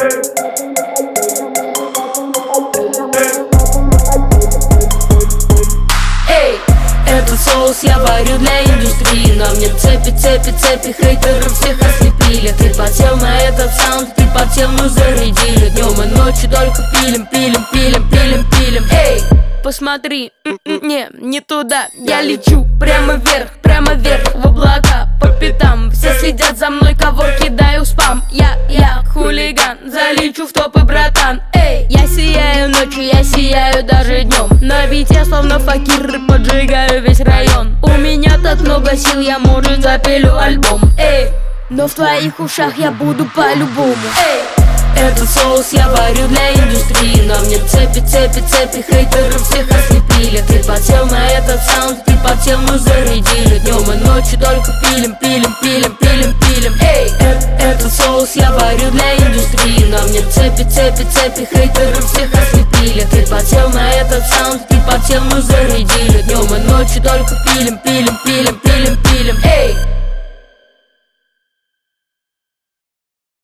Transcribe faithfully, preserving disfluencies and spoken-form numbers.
Эй, этот соус я варю для индустрии. На мне цепи, цепи, цепи, хейтеры всех ослепили. Ты подсел на этот саунд, ты подсел, мы зарядили. Днем и ночью только пилим, пилим, пилим, пилим, пилим. Эй, посмотри, не, не туда. Я лечу прямо вверх, прямо вверх, в облака, по пятам. Все следят за мной, кого кидаю в спам. Я, я, хулиган, залечу в топы, братан. Эй, я сияю ночью, я сияю даже днем. Но ведь я словно факир и поджигаю весь район. У меня так много сил, я, может, запилю альбом. Эй, но в твоих ушах я буду по-любому. Эй, этот соус я варю для индустрии. На мне цепи, цепи, цепи, хейтеры всех ослепили. Ты подсел на этот саунд, ты подсел, мы зарядили. Днем и ночью только пилим, пилим, пилим, пилим, пилим. Эй, э, этот соус я варю для индустрии. На мне цепи, цепи, цепи, хейтеры всех ослепили. Ты подсел на этот саунд, ты подсел, мы зарядили. Днем и ночью только пилим, пилим, пилим, пилим.